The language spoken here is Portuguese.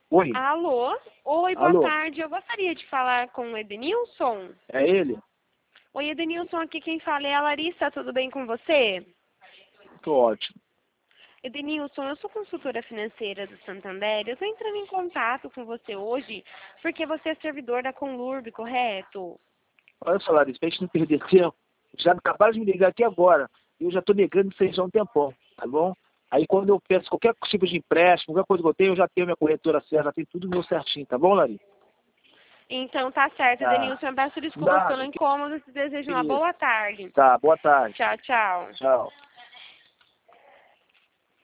Oi, Alô? Oi, boa alô, tarde. Eu gostaria de falar com o Edenilson. é ele? Oi, Edenilson, aqui quem fala é a Larissa, tudo bem com você? Tô ótimo. Edenilson, eu sou consultora financeira do Santander. Eu estou entrando em contato com você hoje porque você é servidor da Conlurb, correto? Olha só, Larissa, pra gente não perder tempo, já acabaram de me ligar aqui agora. E eu já tô negando isso aí já há um tempão, tá bom? Aí quando eu peço qualquer tipo de empréstimo, qualquer coisa que eu tenho, eu já tenho minha corretora certa, já tem tudo meu certinho, tá bom, Larissa? Então tá certo, Tá. Edenilson. Eu peço desculpas pelo Nada, que incômodo e te desejo uma isso. boa tarde. Tá, boa tarde. Tchau, tchau. Tchau.